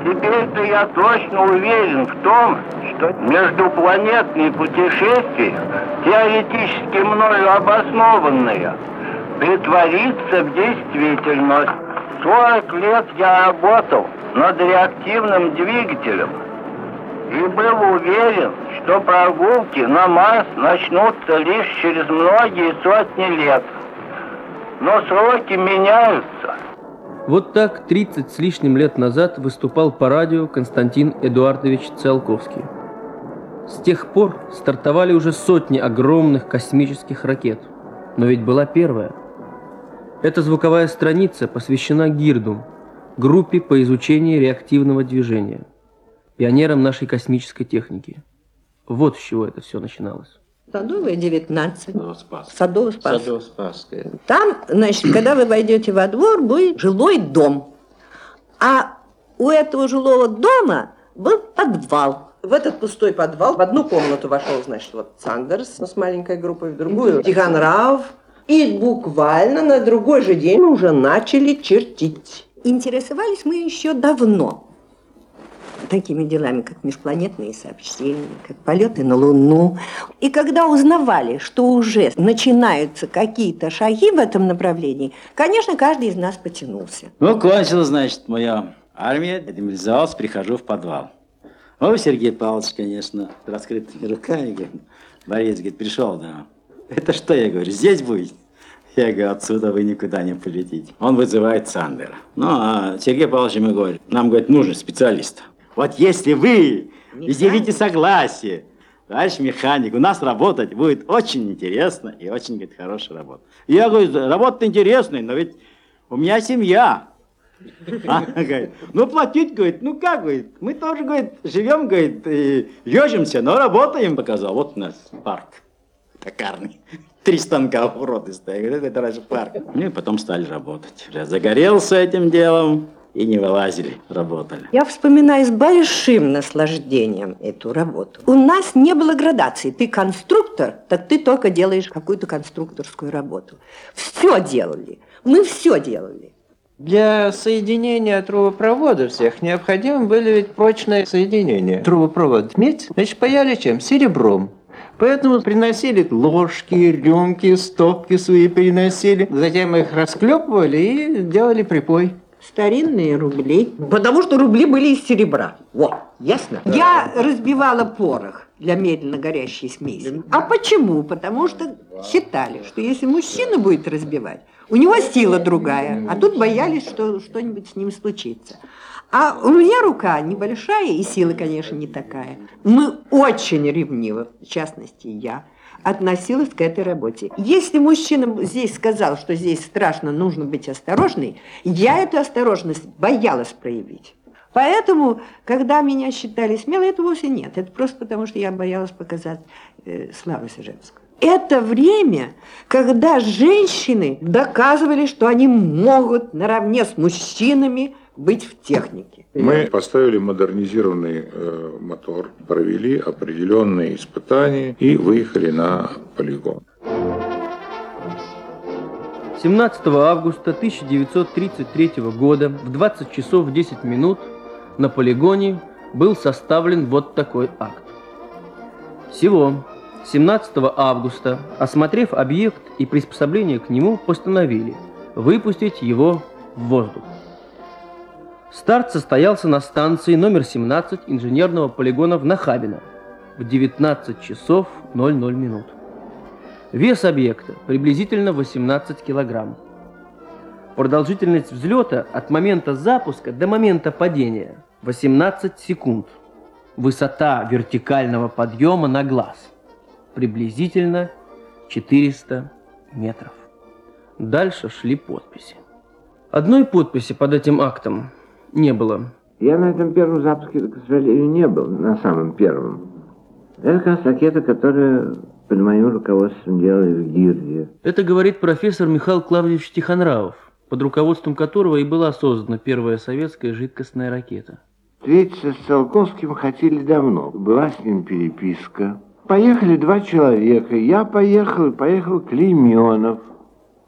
Теперь-то я точно уверен в том, что междупланетные путешествия, теоретически мною обоснованные, притворится в действительность. 40 лет я работал над реактивным двигателем и был уверен, что прогулки на Марс начнутся лишь через многие сотни лет. Но сроки меняются. Вот так 30 с лишним лет назад выступал по радио Константин Эдуардович Циолковский. С тех пор стартовали уже сотни огромных космических ракет. Но ведь была первая. Эта звуковая страница посвящена ГИРДу, группе по изучению реактивного движения, пионерам нашей космической техники. Вот с чего это все начиналось. Садовая, 19. Садово-Спасская. Садово-Спасская. Там, значит, когда вы войдете во двор, будет жилой дом. А у этого жилого дома был подвал. В этот пустой подвал в одну комнату вошел, значит, вот Сандерс с маленькой группой, в другую Тихонрав. И буквально на другой же день мы уже начали чертить. Интересовались мы еще давно такими делами, как межпланетные сообщения, как полеты на Луну. И когда узнавали, что уже начинаются какие-то шаги в этом направлении, конечно, каждый из нас потянулся. Ну, кончилась, значит, моя армия, демобилизовался, прихожу в подвал. О, Сергей Павлович, конечно, с раскрытыми руками, говорит, Борис, говорит, пришел, да. Это что, я говорю, здесь будет? Я говорю, отсюда вы никуда не полетите. Он вызывает Сандера. Ну, а Сергей Павлович ему говорит, нам, говорит, нужен специалист. Вот если вы изъявите согласие, товарищ механик, у нас работать будет очень интересно и очень, говорит, хорошая работа. Я говорю, работа интересная, но ведь у меня семья. А, говорит, ну платить, говорит, ну как, говорит, мы тоже, говорит, живем, говорит, ежимся, но работаем, показал. Вот у нас парк токарный. 3 станка уроды стоят. Говорит, это раньше парк. Ну и потом стали работать. Я загорелся этим делом и не вылазили, работали. Я вспоминаю с большим наслаждением эту работу. У нас не было градации. Ты конструктор, так ты только делаешь какую-то конструкторскую работу. Все делали. Мы все делали. Для соединения трубопроводов всех необходимы были ведь прочные соединения. Трубопровод медь, значит, паяли чем? Серебром. Поэтому приносили ложки, рюмки, стопки свои приносили. Затем их расклепывали и делали припой. Старинные рубли. Потому что рубли были из серебра. Вот, ясно? Я разбивала порох для медленно горящей смеси. А почему? Потому что считали, что если мужчина будет разбивать, у него сила другая. А тут боялись, что что-нибудь с ним случится. А у меня рука небольшая, и сила, конечно, не такая. Мы очень ревниво, в частности, я, относилась к этой работе. Если мужчина здесь сказал, что здесь страшно, нужно быть осторожной, я эту осторожность боялась проявить. Поэтому, когда меня считали смелой, это вовсе нет. Это просто потому, что я боялась показать славу женскую. Это время, когда женщины доказывали, что они могут наравне с мужчинами быть в технике. Мы поставили модернизированный мотор, провели определенные испытания и выехали на полигон. 17 августа 1933 года в 20 часов 10 минут на полигоне был составлен вот такой акт. Всего 17 августа, осмотрев объект и приспособление к нему, постановили выпустить его в воздух. Старт состоялся на станции номер 17 инженерного полигона в Нахабино в 19 часов 00 минут. Вес объекта приблизительно 18 килограмм. Продолжительность взлета от момента запуска до момента падения 18 секунд. Высота вертикального подъема на глаз приблизительно 400 метров. Дальше шли подписи. Одной подписи под этим актом не было. Я на этом первом запуске, к сожалению, не был, на самом первом. Это как раз ракета, которая под моим руководством делали в ГИРДе. Это говорит профессор Михаил Клавдевич Тихонравов, под руководством которого и была создана первая советская жидкостная ракета. Встретиться с Циолковским хотели давно. Была с ним переписка. Поехали 2 человека. Я поехал Клейменов.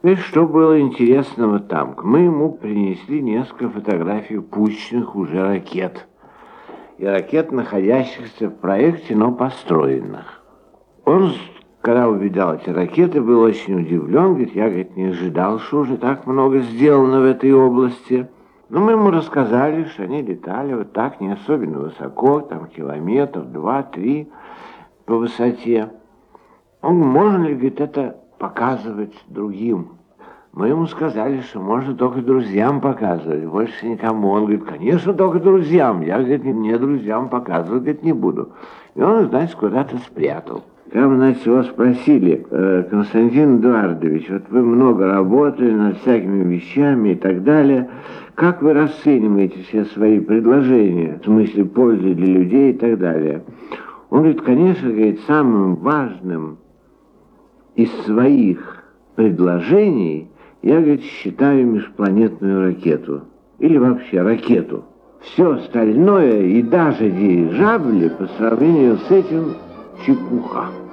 И что было интересного там? Мы ему принесли несколько фотографий пущенных уже ракет. И ракет, находящихся в проекте, но построенных. Он, когда увидел эти ракеты, был очень удивлен. Говорит, я, говорит, не ожидал, что уже так много сделано в этой области. Но мы ему рассказали, что они летали вот так, не особенно высоко, там километров 2-3 по высоте. Он, можно ли, говорит, это показывать другим? Мы ему сказали, что можно только друзьям показывать, больше никому. Он говорит, конечно, только друзьям. Я, говорит, не друзьям показывать, говорит, не буду. И он, значит, куда-то спрятал. Там, значит, его спросили, Константин Эдуардович, вот вы много работали над всякими вещами и так далее. Как вы расцениваете все свои предложения, в смысле пользы для людей и так далее? Он говорит, конечно, говорит, самым важным из своих предложений я, говорит, считаю межпланетную ракету. Или вообще ракету. Все остальное и даже дирижабли по сравнению с этим чепуха.